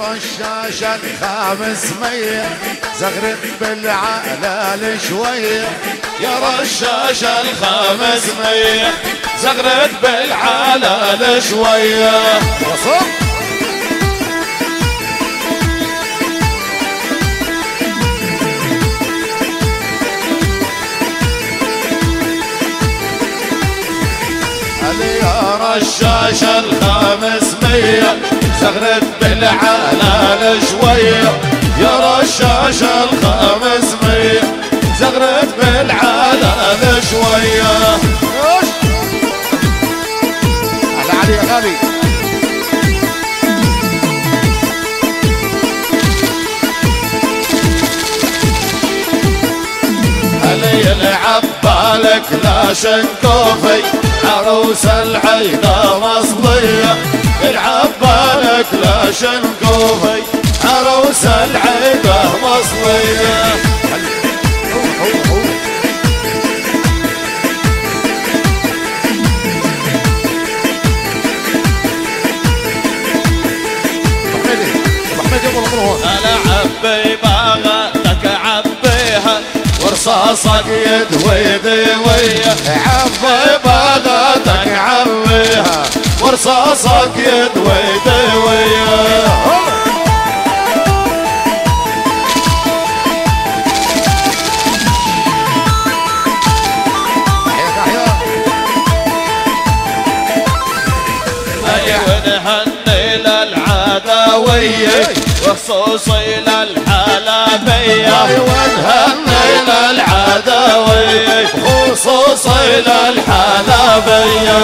رشاش الخامس مية زغرت بالعلال شوية يا رشاش الخامس مية زغرت بالعلال شوية وصل يا رشاش الخامس مية زغرت بالعلال شوية يا رشاش الخامس مية زغرت بالعلال شوية على علي يا غالي علي العبالك لا شنكوفي عروس العيدة مصلية العبالك لا شنكوفي عروس العيدة مصلية انا عبي باغتك عبيها ورصاصك يدوي ذويه عبي باغتك عبيها ورصاصك يدوي ذويه ونهني للعداوية وخصوصي للحلبية ونهني للعداوية وخصوصي للحلبية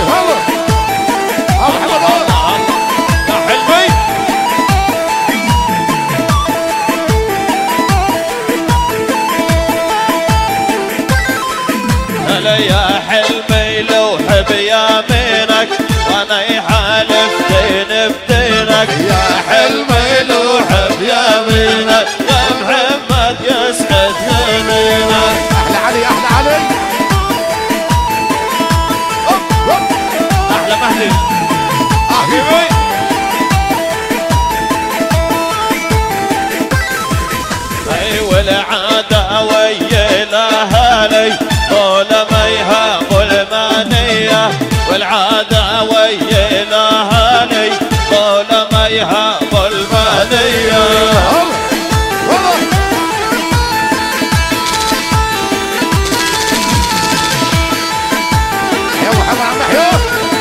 هلا يا حلمي لو حب يمينك وانا يحالف دين بدينك يا حلمي لو حب يمينك يا محمد يسعد يمينك احلى علي احلى علي احلى مهلي اي والعداوية لهالي طول ما يهاب المانية والعداوية لهالي طول ما يهاب المانية يا محمد عم محيو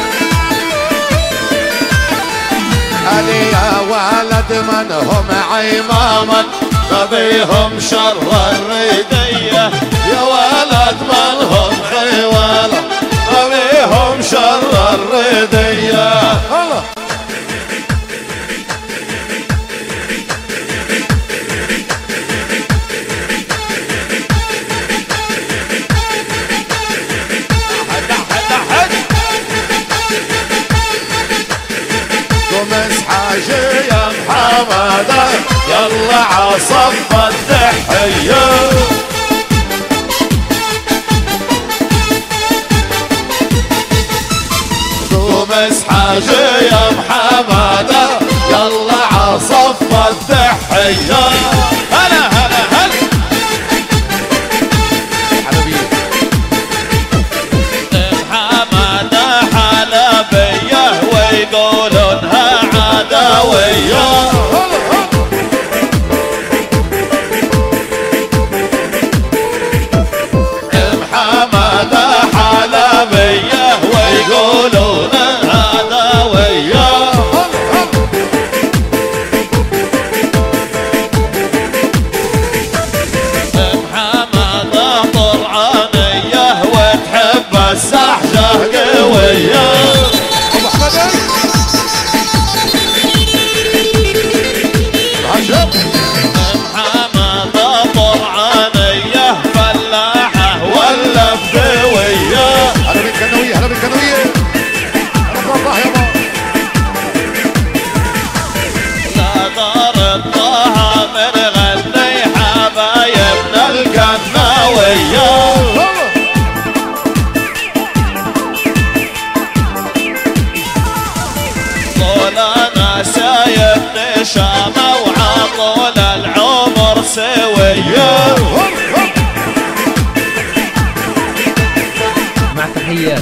علي يا ولد من هم عماما نبيهم شر الردية يا ولد من هم خيوالة نبيهم شر الردية الله قمس حاجي يا محمد يلا عصف التحية قمس حاجي يا محمد يلا عصف التحية هلا هلا هلا حلبية محمد حلبية ويقولونها عداوية محمد حلبية ويقولونها عداوية محمد طرعانية وتحب السحجة قوية محمد طرعانية فلاحة ولا بدوية هلا بالكنوية هلا بالكنوية الله يا بابا لا دار الطه من غني حبايبنا القناوية طول انا شايفني شايف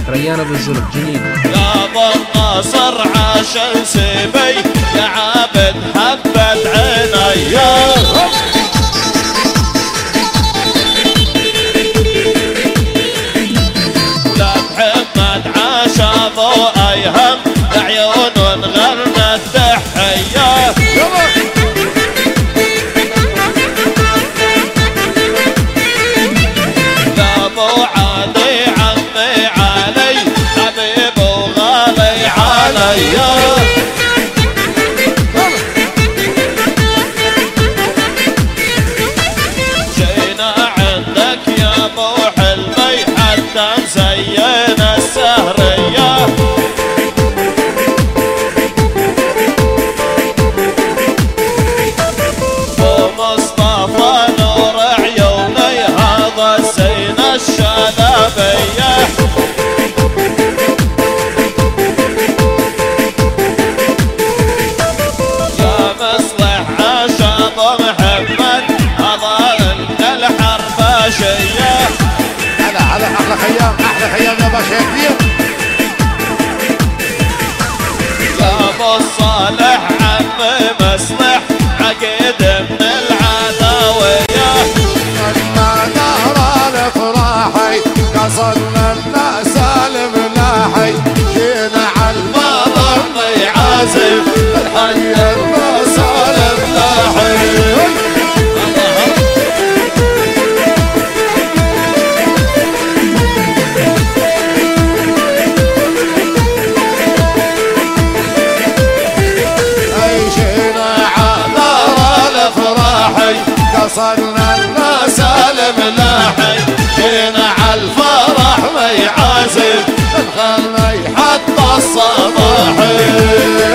ريان ابو الزرق جنين. يا ابو الناصر عاشر سيبي يا عابد حبت عيني ولا محمد عاش ابو ايهم لعيون غرنت تحيه يا ابو علي عمي علي حبيب وغالي علي جينا عندك يا ابو حلمي حتى نزين السهريه ومصطفى نور عيوني هذا الزين الشلبيه يا مصلح عشاق محمد هذا الحرباشيه هلا احلى خيام يا باشا يا كبير. يا ابو الصالح عمي مصلح عقيد من العداويه لما نهر الافراحي قصدنا الناس الملاحي جينا على المطر عازف الحي الناس الملاحي قصرنا الناس الملاحي جينا عالفرح ما يعازف الغني حتى الصباحي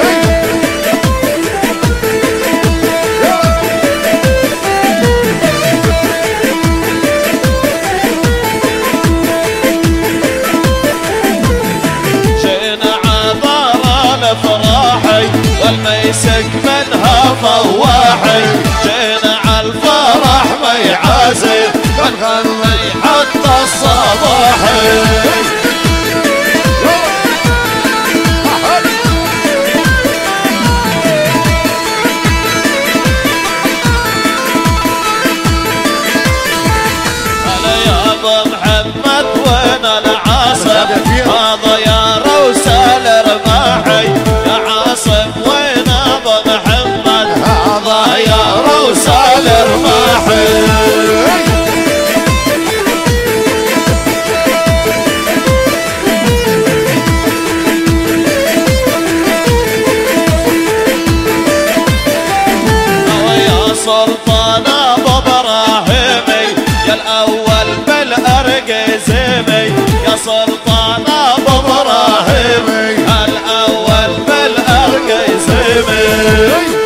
جينا عبر الافراحي والميسك منها فواحي جينا عالفرح ما يعازف والغني حتى الصباحي هلا يا ابو محمد وين العاصم هذا يا روسل رماحي يا عاصم وين ابو محمد هذا يا روسل رماحي يا سلطان ابو ابراهيمي يا الاول بالارقزيمي يا سلطان ابو ابراهيمي الاول بالارقزيمي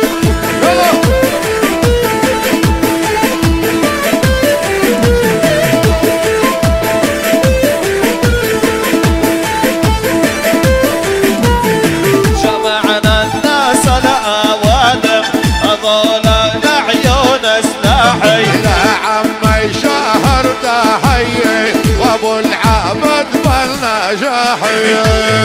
جمعنا الناس الاوادم هذول العيون سلاحي يا عمي شهر تحيي وابو العابد بالنجاحي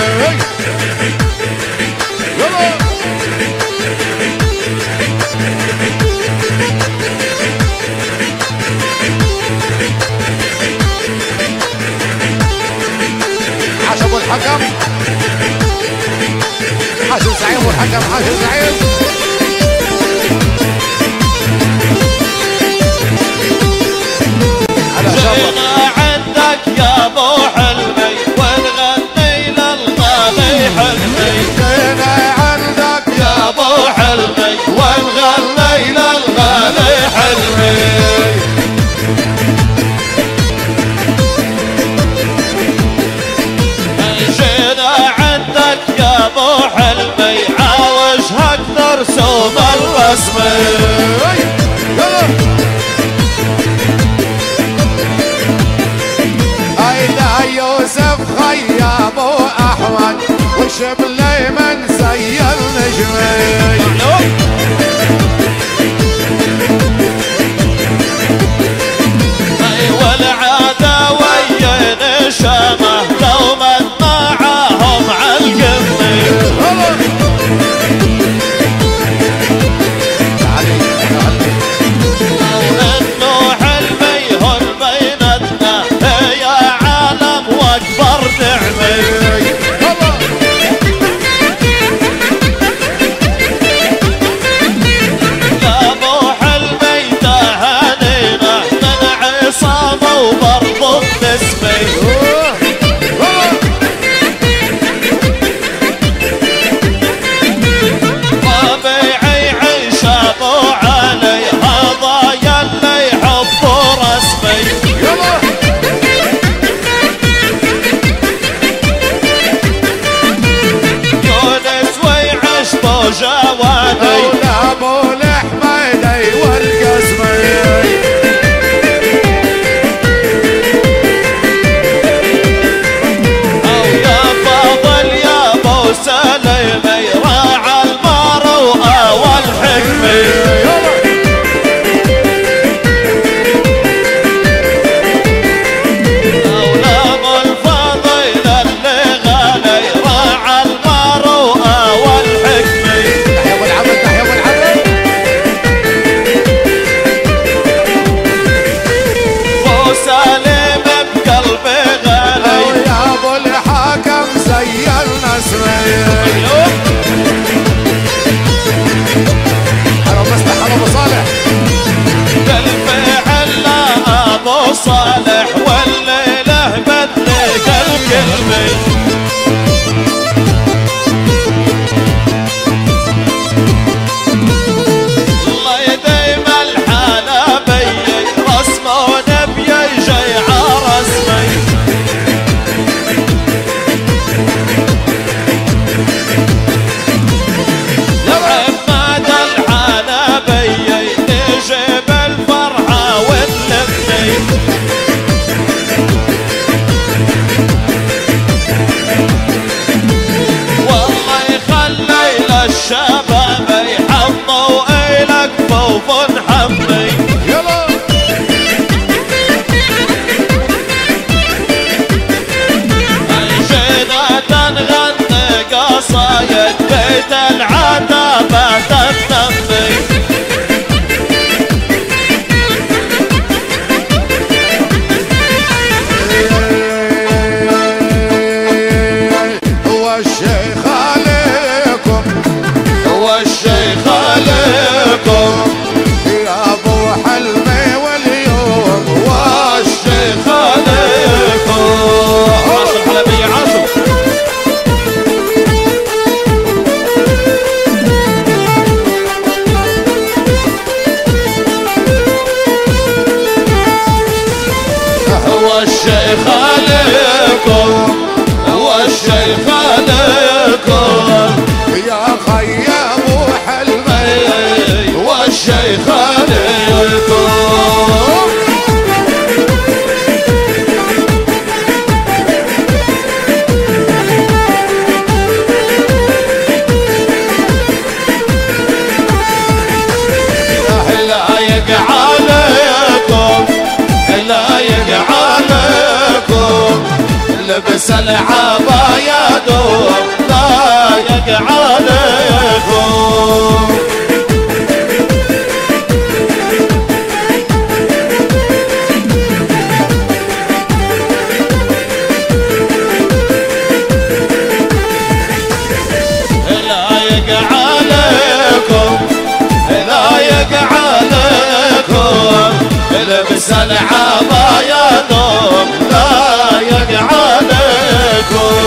عاش ابو الحكم حاشر زعيم ابو الحكم حاشر زعيم جينا عندك يا ابو حلمي ونغني للغالي حلمي جينا عندك يا ابو حلمي ونغني للغالي حلمي جينا عندك يا ابو حلمي عاوش اكثر رسوم الرسمي يوسف خيام واحمد وشبلي من زي النجمي والعادة ويا نشامه لو ما والشيخ عليكم والشيخ عليكم يا خيام وحلمي والشيخ عليكم لا يقع عليكم لا يقع عليكم لبس العباية دوم لا يقع عليكم لا يقع عليكم لا يقع عليكم لبس العباية دوم لا يقع عليكم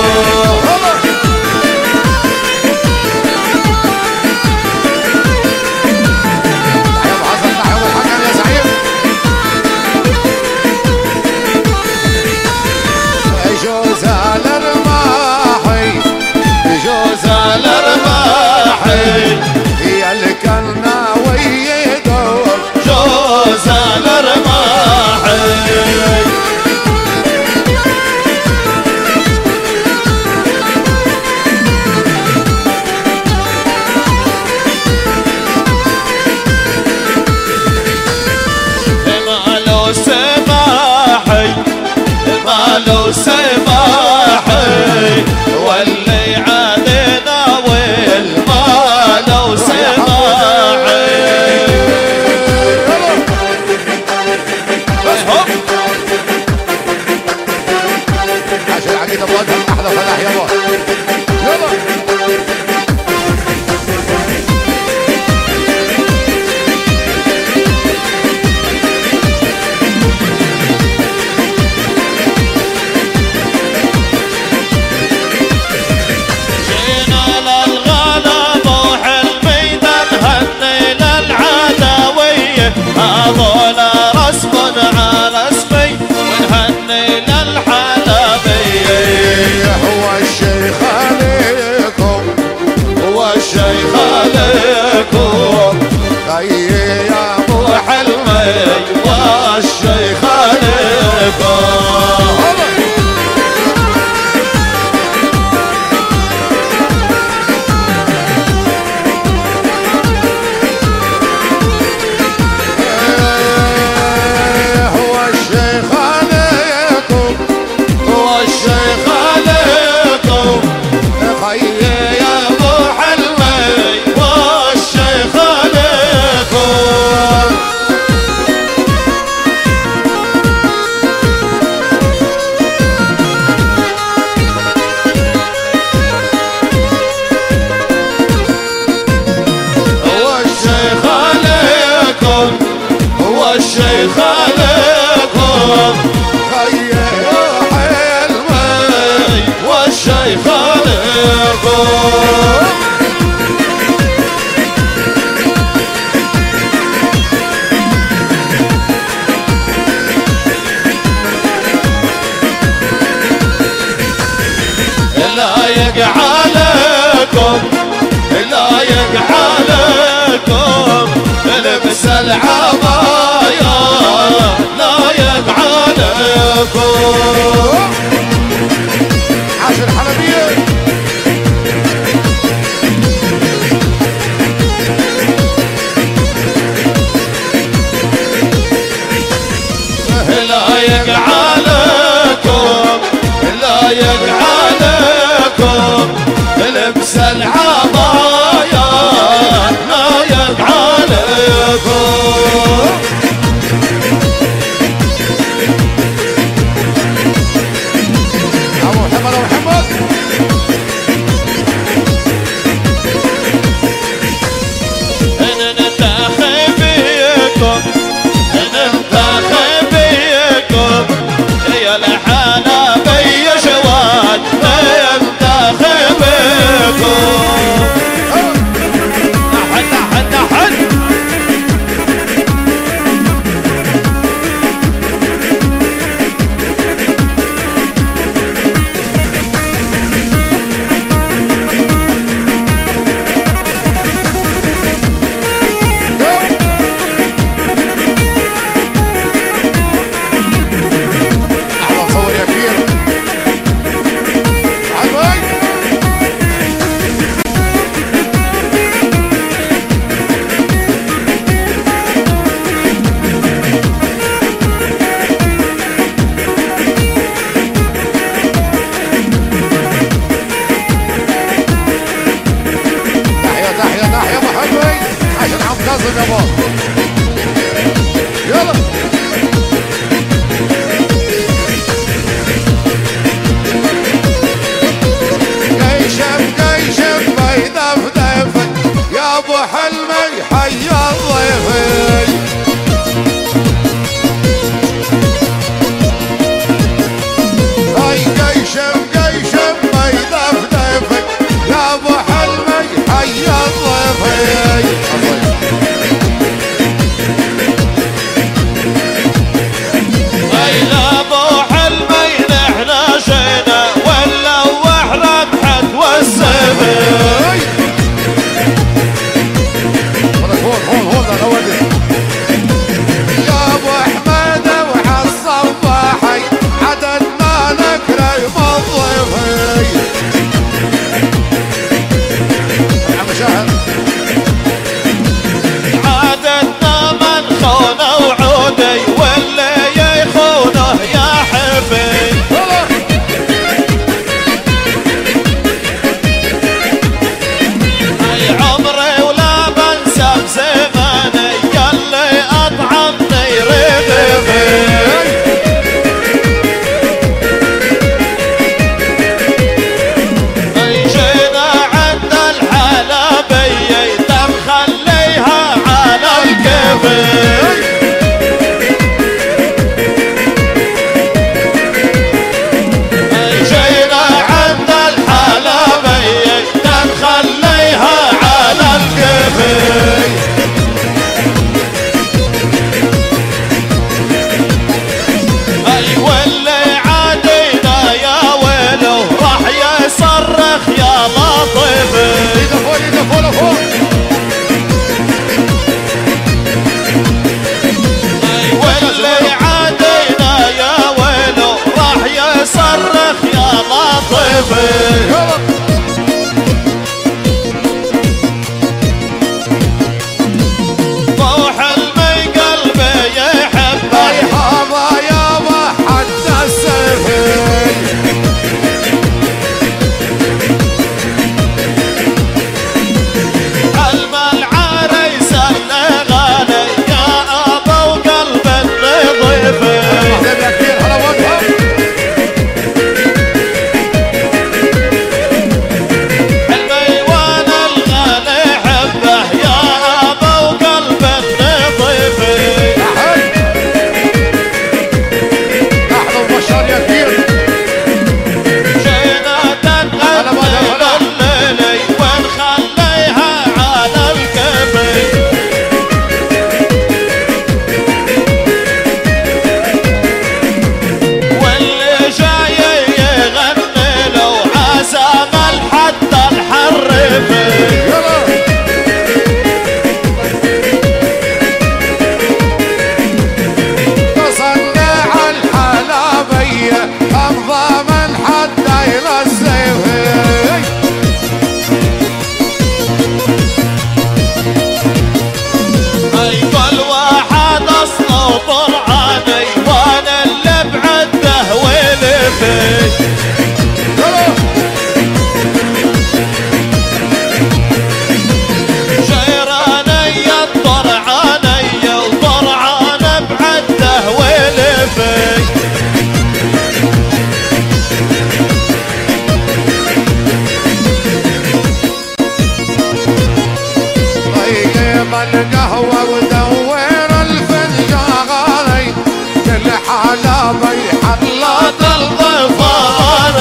يا اللي كان ناوي يدور جوز الرماحي مالو سماحي مالو سماحي واللي عادنا والمالو سماحي عشان العقيدة بوجهك أحلى فلاح يابا يلا جينا للغنم وحلميدان هنينا العداوية هذول رسم على اسمي ونهنينا الحلبية هو الشيخ عليكم هو الشيخ عليكم خيي يا وحلمي والشيخ عليكم هو الشيخ عليكم والشيخ عليكم خيي يا ابو حلمي والشيخ عليكم والشيخ عليكم والشيخ عليكم خيي يا حلمي والشيخ عليكم لا يقع عليكم لا يقع عليكم لبس العباية لا يقع عليكم عاشر حلبية لا يقع عليكم لا يقع عليكم لبس العباية لا يقع عليكم يا بابا يلا قيشم بيدفدفك يا ابو حلمي حي الضيفي هاي قيشم بيدفدفك يا ابو حلمي حي الضيفي عادتنا من خونه وعودي واللي يخونه يا حبي اي عمري ولا بنسى بزماني يلي اطعمني رغبي جينا عند الحلبية تنخليها على الكبي اي واللي عادينا يا ويلو راح يصرخ يا لطيفي صرخ يا لطيفي ابو حلمي قلبي يحبه هذا يا حد السيفي حلم العريس اللي غالي يا ابو قلب النظيفي القهوة ودور الفنجان كل حلبي حلت الضفاري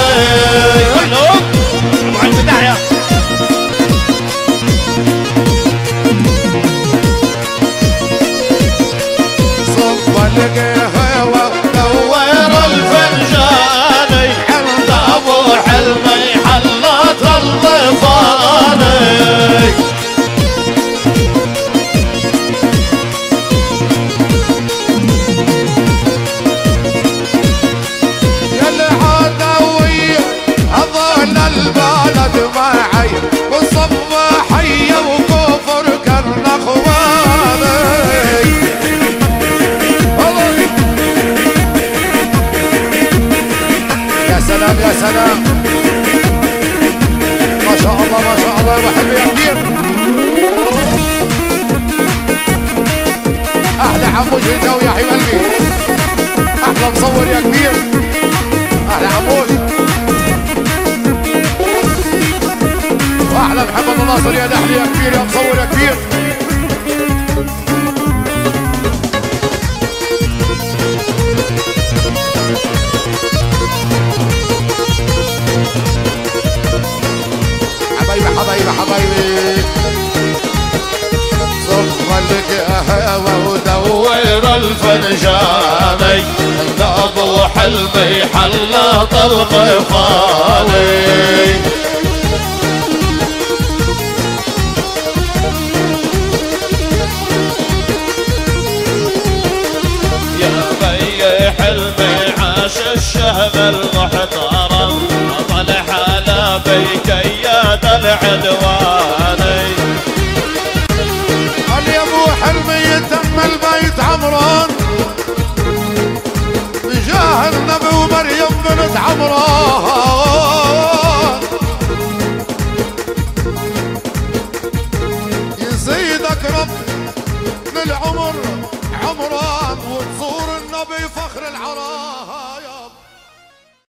صب القهوة ودور الفنجان عند ابو حلمي حلت الضفاري البلد معي وصباحية وكفر كرنا اخواني يا سلام يا سلام ما شاء الله ما شاء الله يا ابو حلمي يا كبير عموش انت ويا حبيب قلبي. احلى مصور يا كبير. احلى عموش. واحلى محمد الناصر يا دحلي يا كبير يا مصور يا كبير. حبايبي حبايبي صف قلبك هوا ودور الفنجاني ابو حلمي حلى طلق فاني يا بي حلمي عاش الشهم المحترم طلع على بيك يا العدواني قال يا ابو حلمي يتم البيت عمران بجاه النبي ومريم بنت عمران يزيدك رب للعمر عمران وتصور النبي فخر العرب.